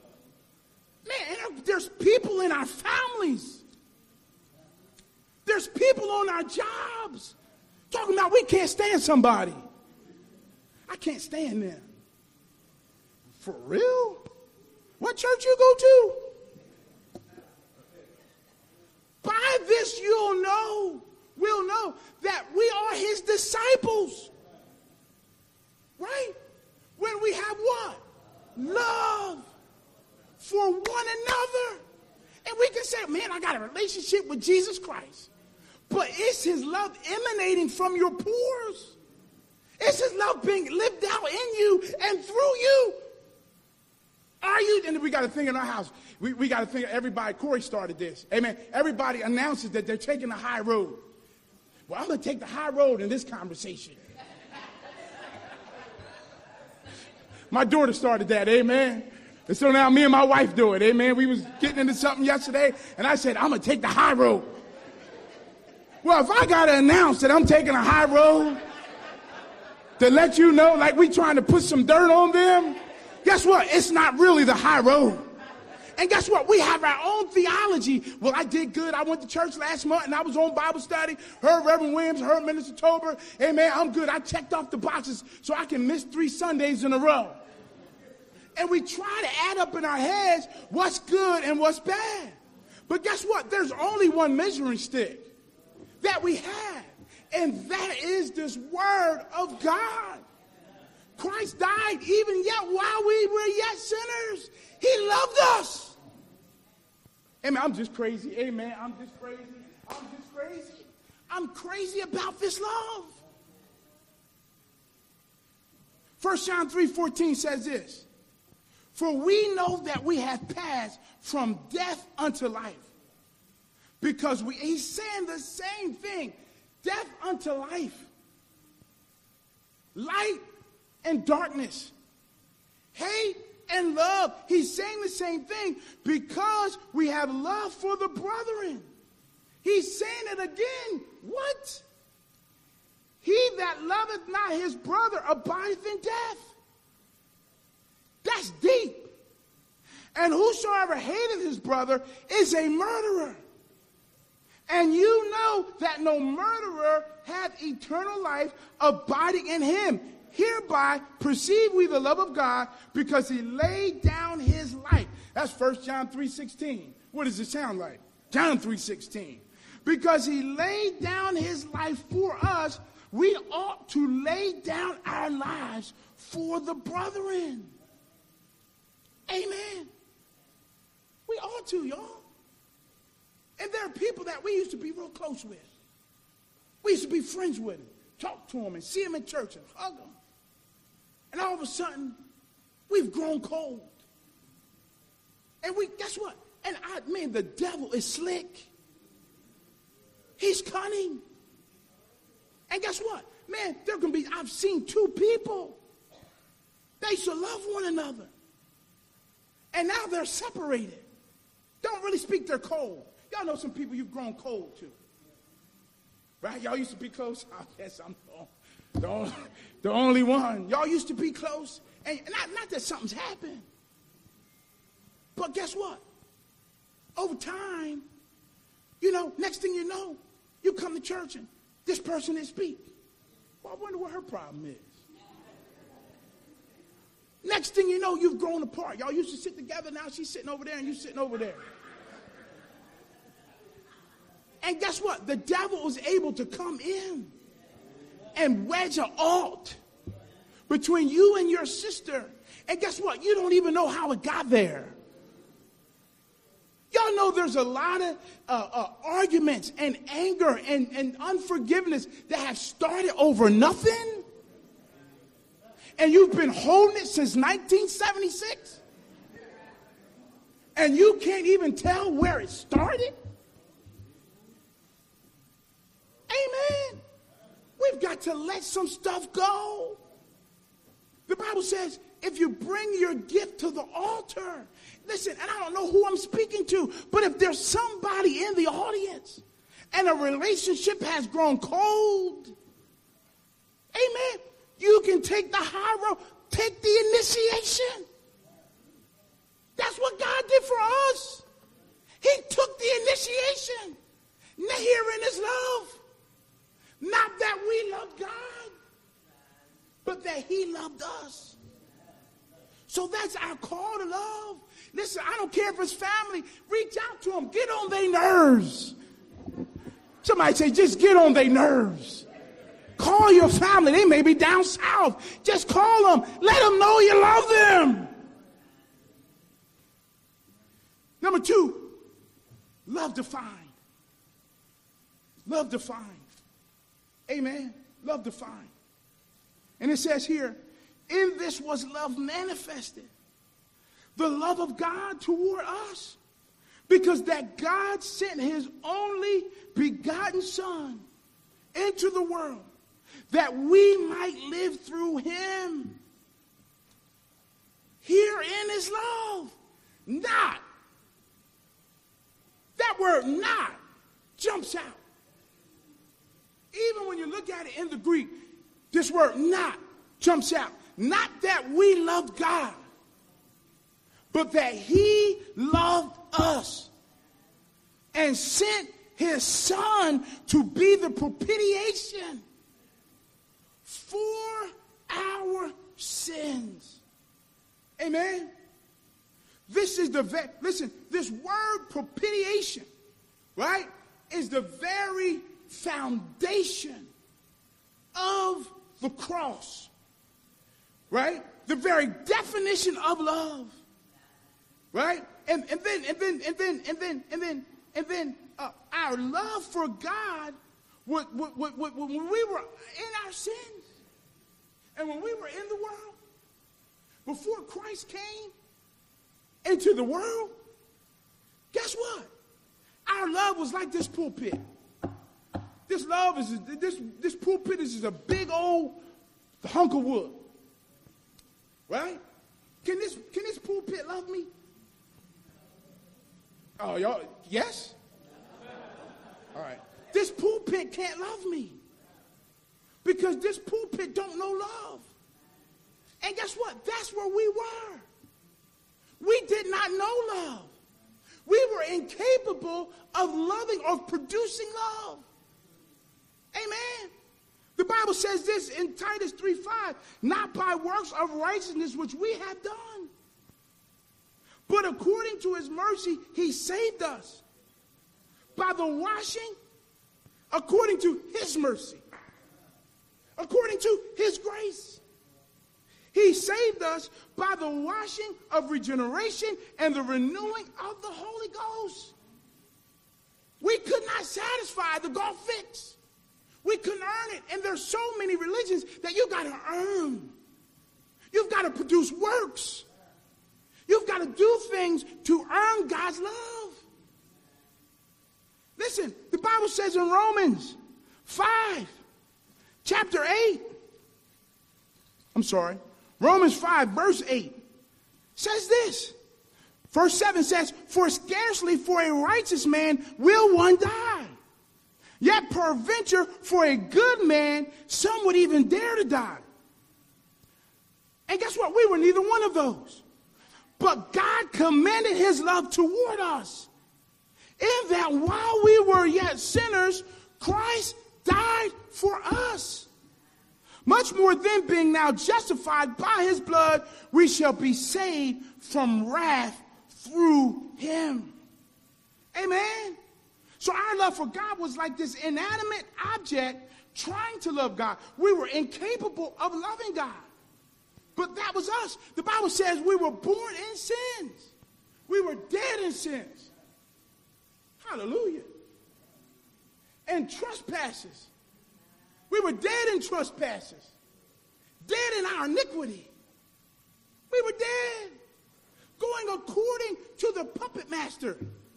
Man, there's people in our families. There's people on our jobs talking about we can't stand somebody. I can't stand them. For real? What church you go to? By this we'll know that we are his disciples. Right? When we have what? Love for one another. And we can say, man, I got a relationship with Jesus Christ. But it's his love emanating from your pores. It's his love being lived out in you and through you. Are you? And we got a thing in our house. We got a thing. Everybody, Corey started this. Amen. Everybody announces that they're taking the high road. Well, I'm going to take the high road in this conversation. My daughter started that, amen. And so now me and my wife do it, amen. We was getting into something yesterday, and I said, I'm going to take the high road. Well, if I got to announce that I'm taking a high road to let you know, like we trying to put some dirt on them, guess what? It's not really the high road. And guess what? We have our own theology. Well, I did good. I went to church last month, and I was on Bible study. Heard Reverend Williams, heard Minister Tober. Amen, I'm good. I checked off the boxes so I can miss 3 Sundays in a row. And we try to add up in our heads what's good and what's bad. But guess what? There's only one measuring stick that we have. And that is this word of God. Christ died even yet while we were yet sinners. He loved us. Amen. I'm just crazy. Amen. I'm just crazy. I'm crazy about this love. 1 John 3:14 says this. For we know that we have passed from death unto life. Because he's saying the same thing. Death unto life. Light and darkness. Hate and love. He's saying the same thing because we have love for the brethren. He's saying it again. What? He that loveth not his brother abideth in death. That's deep. And whosoever hateth his brother is a murderer. And you know that no murderer hath eternal life abiding in him. Hereby perceive we the love of God, because he laid down his life. That's 1 John 3:16. What does it sound like? John 3:16. Because he laid down his life for us, we ought to lay down our lives for the brethren. Amen. We ought to, y'all. And there are people that we used to be real close with. We used to be friends with them, talk to them and see them in church and hug them. And all of a sudden, we've grown cold. And guess what? And the devil is slick. He's cunning. And guess what? Man, I've seen two people. They used to love one another. And now they're separated. Don't really speak, they're cold. Y'all know some people you've grown cold to. Right? Y'all used to be close? I guess I'm the only one. Y'all used to be close. And not that something's happened. But guess what? Over time, next thing you know, you come to church and this person didn't speak. Well, I wonder what her problem is. Next thing you know, you've grown apart. Y'all used to sit together. Now she's sitting over there and you're sitting over there. And guess what? The devil was able to come in and wedge an alt between you and your sister. And guess what? You don't even know how it got there. Y'all know there's a lot of arguments and anger and unforgiveness that have started over nothing. And you've been holding it since 1976. And you can't even tell where it started. Amen. We've got to let some stuff go. The Bible says, if you bring your gift to the altar, listen, and I don't know who I'm speaking to, but if there's somebody in the audience and a relationship has grown cold, amen, you can take the high road, take the initiation. That's what God did for us. He took the initiation. Herein is love. Not that we loved God, but that he loved us. So that's our call to love. Listen, I don't care if it's family. Reach out to them. Get on their nerves. Somebody say, just get on their nerves. Call your family. They may be down south. Just call them. Let them know you love them. Number 2, love defined. Love defined. Amen. Love defined. And it says here, in this was love manifested. The love of God toward us. Because that God sent his only begotten Son into the world that we might live through him. Herein is love. Not. That word not jumps out. Even when you look at it in the Greek, this word not jumps out. Not that we loved God, but that he loved us and sent his Son to be the propitiation for our sins. Amen. This is listen, this word propitiation, right, is the very foundation of the cross. Right? The very definition of love. Right? And then our love for God when we were in our sins and when we were in the world, before Christ came into the world, guess what? Our love was like this pulpit. This love is this pulpit is just a big old hunk of wood. Right? Can this pulpit love me? Oh, y'all, yes? All right. This pulpit can't love me. Because this pulpit don't know love. And guess what? That's where we were. We did not know love. We were incapable of loving or producing love. Amen. The Bible says this in Titus 3:5, not by works of righteousness which we have done, but according to his mercy he saved us by the washing according to his mercy according to his grace. He saved us by the washing of regeneration and the renewing of the Holy Ghost. We could not satisfy the golf fix. We couldn't earn it. And there's so many religions that you've got to earn. You've got to produce works. You've got to do things to earn God's love. Listen, the Bible says in Romans 5, chapter 8, Romans 5, verse 8, says this. Verse 7 says, for scarcely for a righteous man will one die. Yet peradventure for a good man, some would even dare to die. And guess what? We were neither one of those. But God commended his love toward us, in that while we were yet sinners, Christ died for us. Much more then, being now justified by his blood, we shall be saved from wrath through him. Amen. So our love for God was like this inanimate object trying to love God. We were incapable of loving God. But that was us. The Bible says we were born in sins. We were dead in sins. Hallelujah. And trespasses. We were dead in trespasses. Dead in our iniquity. We were dead. Going according to the puppet master.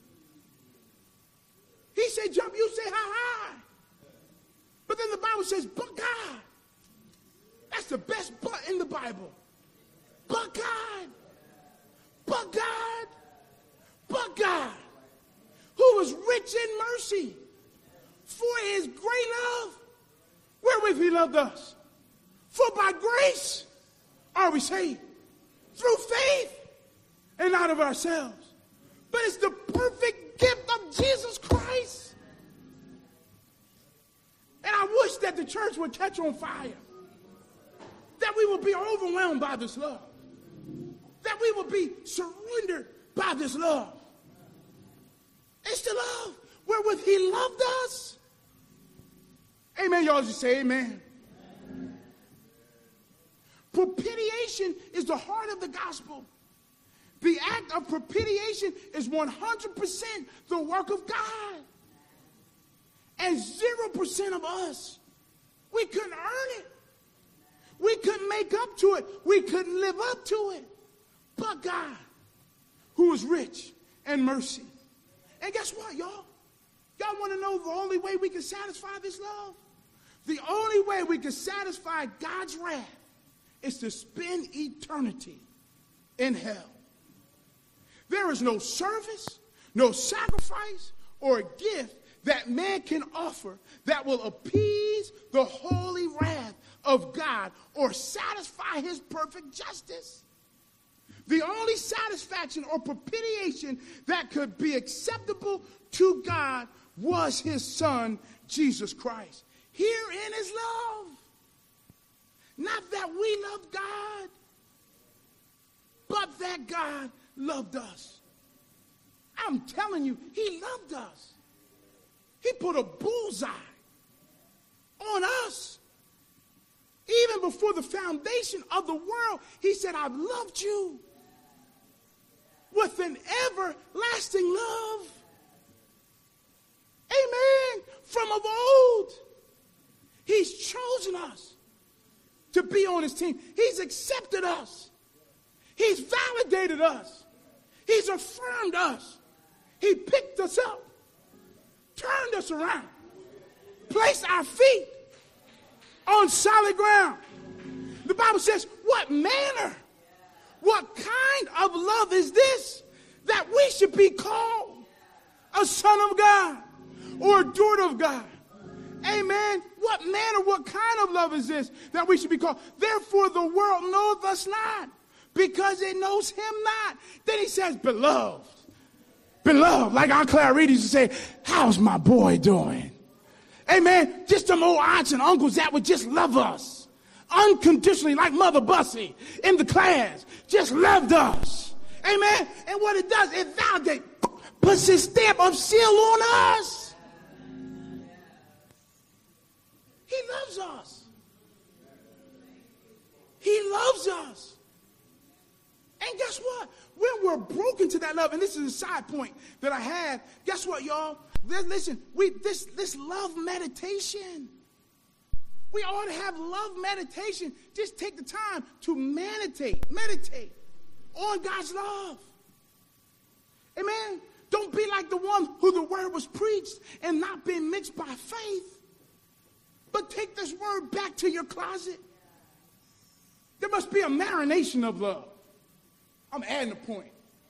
He said jump, you say how high. But then the Bible says, but God. That's the best but in the Bible. But God. But God. But God. Who was rich in mercy, for his great love, wherewith he loved us. For by grace are we saved, through faith, and not of ourselves. But it's the perfect gift of Jesus Christ. And I wish that the church would catch on fire. That we would be overwhelmed by this love. That we would be surrendered by this love. It's the love wherewith he loved us. Amen. Y'all just say amen. Propitiation is the heart of the gospel. The act of propitiation is 100% the work of God. And 0% of us. We couldn't earn it. We couldn't make up to it. We couldn't live up to it. But God, who is rich in mercy. And guess what, y'all? Y'all want to know the only way we can satisfy this love? The only way we can satisfy God's wrath is to spend eternity in hell. There is no service, no sacrifice, or a gift that man can offer that will appease the holy wrath of God or satisfy his perfect justice. The only satisfaction or propitiation that could be acceptable to God was his son, Jesus Christ. Herein is love. Not that we loved God, but that God loved us. I'm telling you, he loved us. He put a bullseye on us. Even before the foundation of the world, he said, I've loved you with an everlasting love. Amen. From of old, he's chosen us to be on his team. He's accepted us. He's validated us. He's affirmed us. He picked us up, turned us around, placed our feet on solid ground. The Bible says, what manner, what kind of love is this that we should be called a son of God or a daughter of God? Amen. What manner, what kind of love is this that we should be called? Therefore the world knoweth us not, because it knows him not. Then he says, beloved. Beloved, like Aunt Clarice used to say, how's my boy doing? Amen. Just them old aunts and uncles that would just love us unconditionally, like Mother Bussy in the class, just loved us. Amen. And what it does, it validates, puts his stamp of seal on us. He loves us. into that love. And this is a side point that I had. Guess what, y'all? Listen, this love meditation. We ought to have love meditation. Just take the time to meditate on God's love. Amen. Don't be like the one who the word was preached and not been mixed by faith. But take this word back to your closet. There must be a marination of love. I'm adding a point.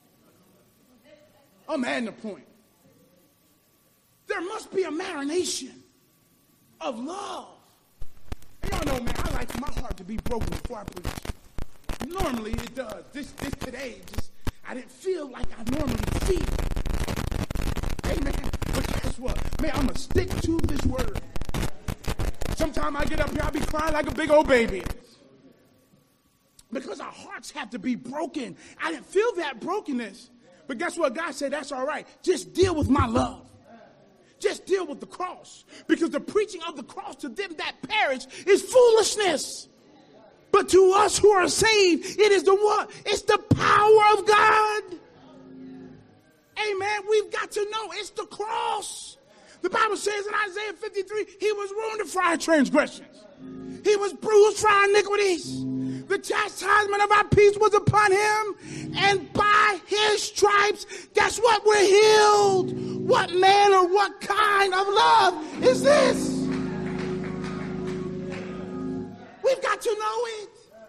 There must be a marination of love. And y'all know, man, I like my heart to be broken before I preach. Normally it does. This today, I didn't feel like I normally feel. Amen. But guess what? Man, I'm going to stick to this word. Sometimes I get up here, I'll be crying like a big old baby. Because our hearts have to be broken. I didn't feel that brokenness. But guess what? God said, that's all right. Just deal with my love. Just deal with the cross. Because the preaching of the cross to them that perish is foolishness. But to us who are saved, it is the what? It's the power of God. Amen. We've got to know it's the cross. The Bible says in Isaiah 53, he was wounded for our transgressions. He was bruised for our iniquities. The chastisement of our peace was upon him. And by his stripes, guess what? We're healed. What manner, what kind of love is this? We've got to know it.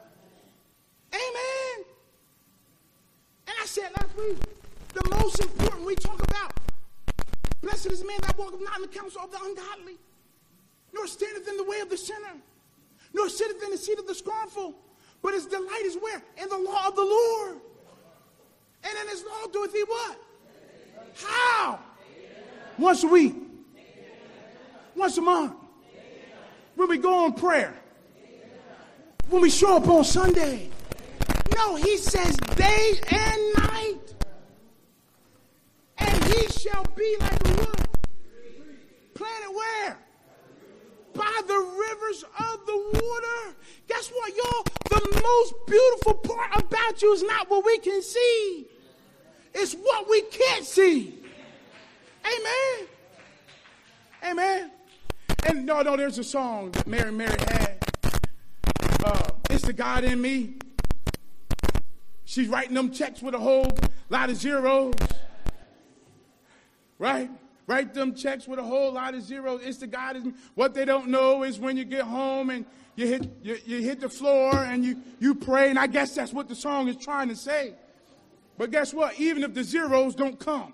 Amen. And I said last week, the most important we talk about, blessed is the man that walketh not in the counsel of the ungodly, nor standeth in the way of the sinner, nor sitteth in the seat of the scornful, but his delight is where? In the law of the Lord. And in his law doeth he what? How? Once a week. Once a month. When we go on prayer. When we show up on Sunday. No, he says day and night. And he shall be like a what? Planted where? By the rivers of the water. Guess what, y'all? The most beautiful part about you is not what we can see. It's what we can't see. Amen. Amen. And no, there's a song that Mary had. It's the God in me. She's writing them checks with a whole lot of zeros. Right? Write them checks with a whole lot of zeros. It's the God in me. What they don't know is when you get home and you hit the floor and you pray. And I guess that's what the song is trying to say. But guess what? Even if the zeros don't come,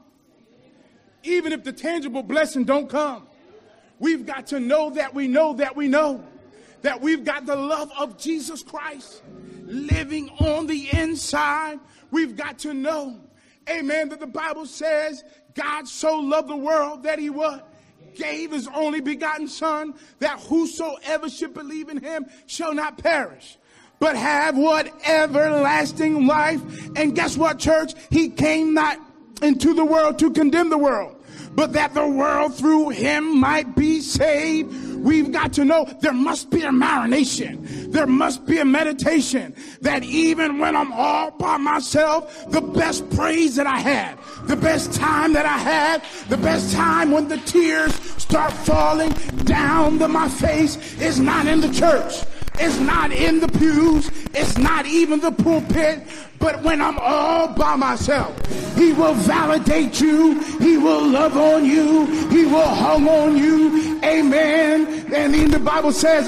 even if the tangible blessing don't come, we've got to know that we know that we know that we've got the love of Jesus Christ living on the inside. We've got to know, amen, that the Bible says God so loved the world that he what? Gave his only begotten son, that whosoever should believe in him shall not perish, but have what? Everlasting life. And guess what, church? He came not into the world to condemn the world, but that the world through him might be saved. We've got to know there must be a marination. There must be a meditation that even when I'm all by myself, the best praise that I had, the best time that I had, the best time when the tears start falling down to my face is not in the church. It's not in the pews. It's not even the pulpit. But when I'm all by myself, he will validate you. He will love on you. He will hug on you. Amen. And then the Bible says,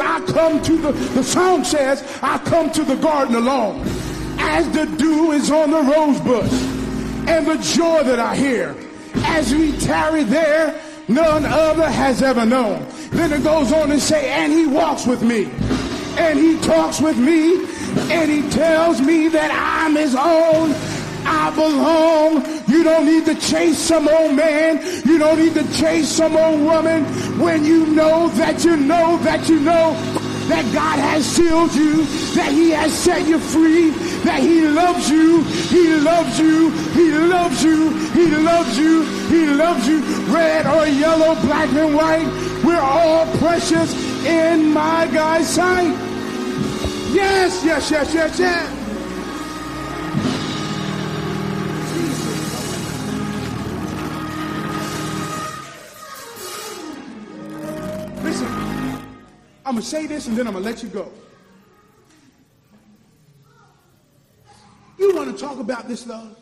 the song says, I come to the garden alone, as the dew is on the rose bush, and the joy that I hear as we tarry there, none other has ever known. Then it goes on to say, and he walks with me, and he talks with me, and he tells me that I'm his own. I belong. You don't need to chase some old man. You don't need to chase some old woman. When you know that you know that you know that God has sealed you, that he has set you free, that he loves you, he loves you, he loves you, he loves you, he loves you. Red or yellow, black and white, we're all precious in my God's sight. Yes, yes, yes, yes, yes. Jesus. Listen, I'm going to say this and then I'm going to let you go. You want to talk about this love?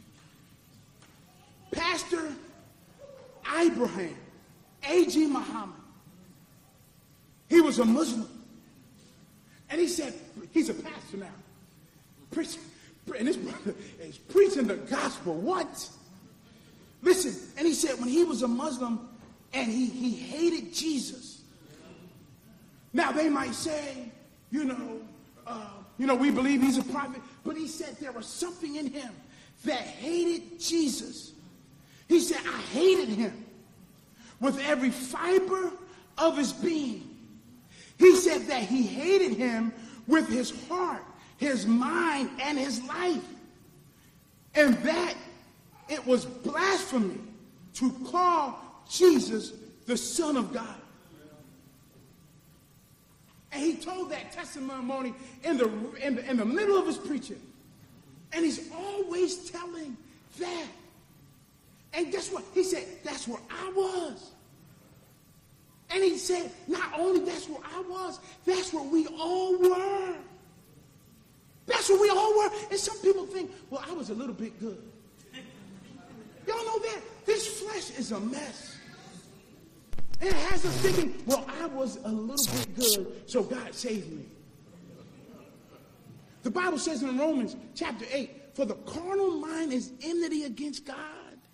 Pastor Abraham, A.G. Muhammad, he was a Muslim. And he said, he's a pastor now. And this brother is preaching the gospel. What? Listen, and he said when he was a Muslim and he hated Jesus. Now they might say, we believe he's a prophet. But he said there was something in him that hated Jesus. He said, I hated him with every fiber of his being. He said that he hated him with his heart, his mind, and his life. And that it was blasphemy to call Jesus the Son of God. And he told that testimony in the middle of his preaching. And he's always telling that. And guess what? He said, that's where I was. And he said, not only that's where I was, that's where we all were. That's where we all were. And some people think, well, I was a little bit good. Y'all know that? This flesh is a mess. And it has us thinking, well, I was a little bit good, so God saved me. The Bible says in Romans chapter 8, for the carnal mind is enmity against God.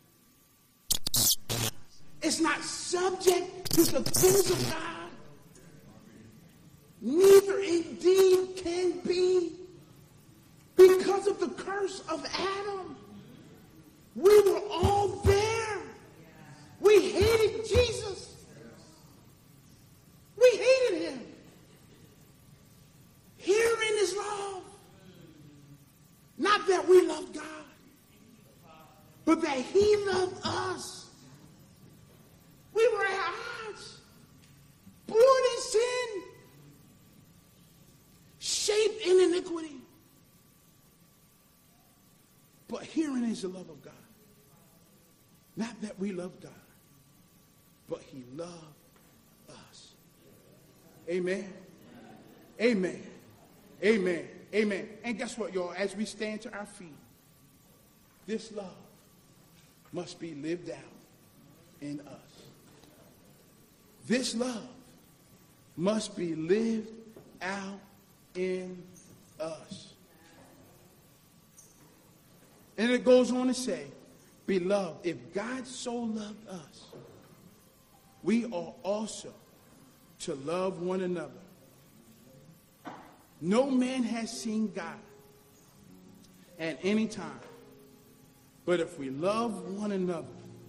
It's not subject to the things of God. Neither indeed can be. Because of the curse of Adam, we were all there. We hated Jesus. We hated him. Herein is love. Not that we loved God, but that he loved us. We were at odds, born in sin, shaped in iniquity. But herein is the love of God. Not that we love God, but he loved us. Amen. Amen. Amen. Amen. And guess what, y'all? As we stand to our feet, this love must be lived out in us. This love must be lived out in us. And it goes on to say, beloved, if God so loved us, we ought also to love one another. No man has seen God at any time. But if we love one another,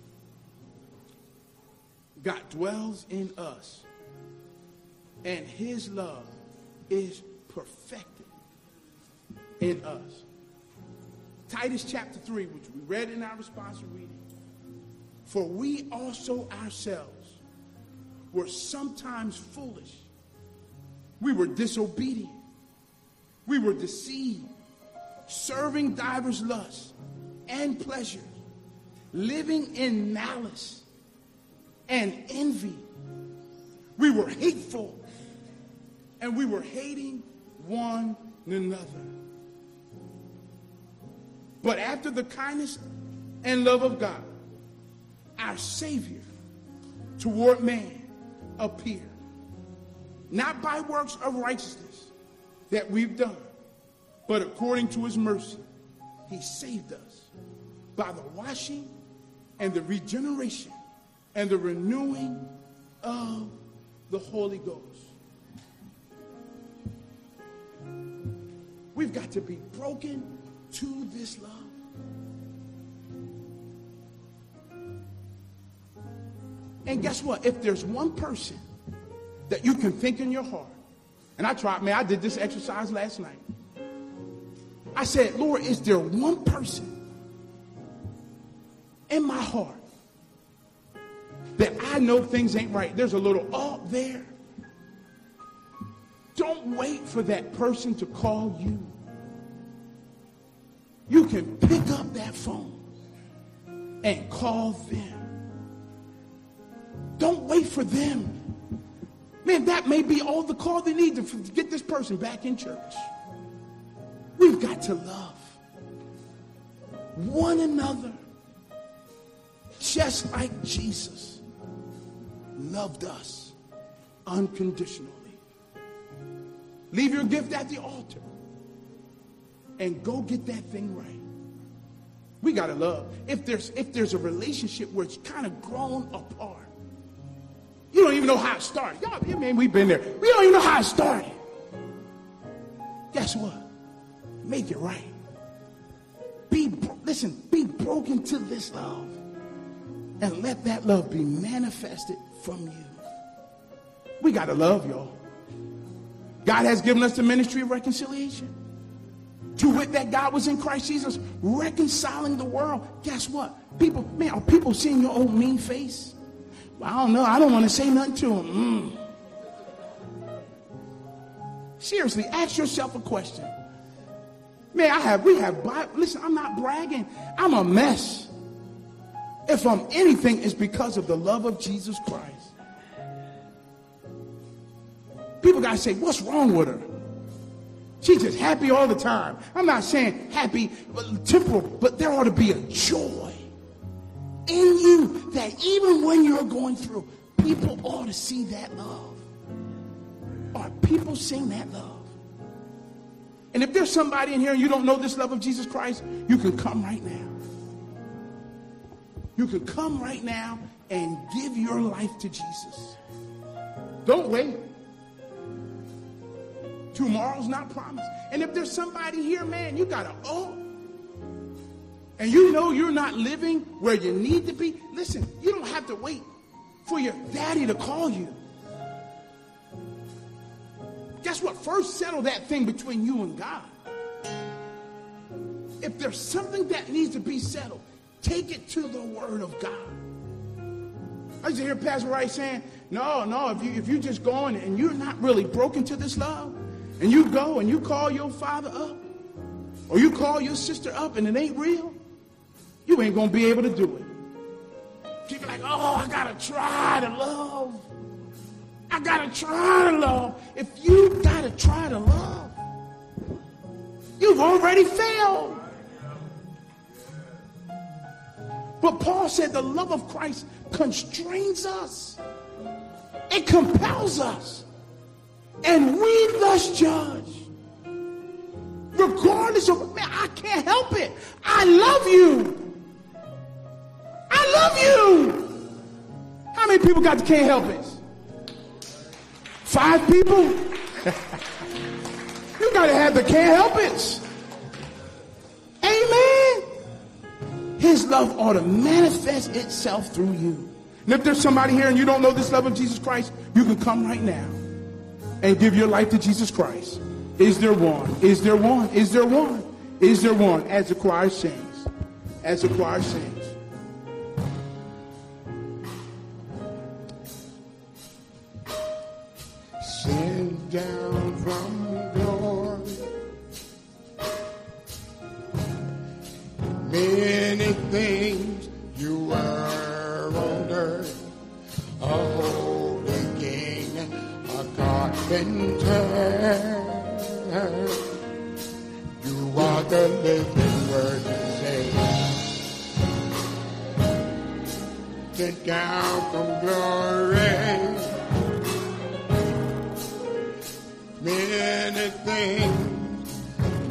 God dwells in us, and his love is perfected in us. Titus chapter 3, which we read in our responsive reading. For we also ourselves were sometimes foolish. We were disobedient. We were deceived, serving divers lusts and pleasures, living in malice and envy. We were hateful, and we were hating one another. But after the kindness and love of God, our Savior toward man appeared, not by works of righteousness that we've done, but according to his mercy, he saved us by the washing and the regeneration and the renewing of the Holy Ghost. We've got to be broken to this love. And guess what? If there's one person that you can think in your heart, and I did this exercise last night. I said, Lord, is there one person in my heart that I know things ain't right? There's a little up there. Don't wait for that person to call you. You can pick up that phone and call them. Don't wait for them Man, that may be all the call they need to get this person back in church. We've got to love one another just like Jesus loved us unconditionally. Leave your gift at the altar and go get that thing right. We got to love. If there's a relationship where it's kind of grown apart, you don't even know how it started. Y'all, man, we've been there. We don't even know how it started. Guess what? Make it right. Be broken to this love. And let that love be manifested from you. We got to love, y'all. God has given us the ministry of reconciliation. To wit, that God was in Christ Jesus reconciling the world. Guess what? Are people seeing your old mean face? Well, I don't know. I don't want to say nothing to them. Seriously, ask yourself a question. Man, listen, I'm not bragging. I'm a mess. If I'm anything, it's because of the love of Jesus Christ. People got to say, what's wrong with her? She's just happy all the time. I'm not saying happy, temporal, but there ought to be a joy in you that even when you're going through, people ought to see that love. Are people seeing that love? And if there's somebody in here and you don't know this love of Jesus Christ, you can come right now. You can come right now and give your life to Jesus. Don't wait. Tomorrow's not promised. And if there's somebody here, man, you got to and you know you're not living where you need to be, listen, you don't have to wait for your daddy to call you. Guess what? First settle that thing between you and God. If there's something that needs to be settled, take it to the Word of God. I used to hear Pastor Wright saying, no, if you just go on and you're not really broken to this love, and you go and you call your father up, or you call your sister up and it ain't real, you ain't going to be able to do it. People are like, I got to try to love. I got to try to love. If you got to try to love, you've already failed. But Paul said the love of Christ constrains us. It compels us. And we thus judge. Regardless of, man, I can't help it. I love you. I love you. How many people got the can't help it? 5 people? You got to have the can't help it. Amen. His love ought to manifest itself through you. And if there's somebody here and you don't know this love of Jesus Christ, you can come right now and give your life to Jesus Christ. Is there one? Is there one? Is there one? Is there one? As the choir sings. As the choir sings. Send down from glory many things you were on earth, a holy king, a carpenter. You are the living word today. Sent down from glory many things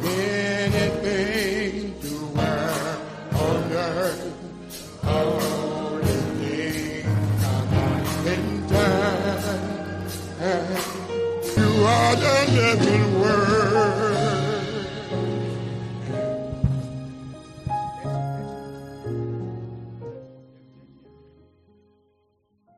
you were on earth, holy king, you are the living word.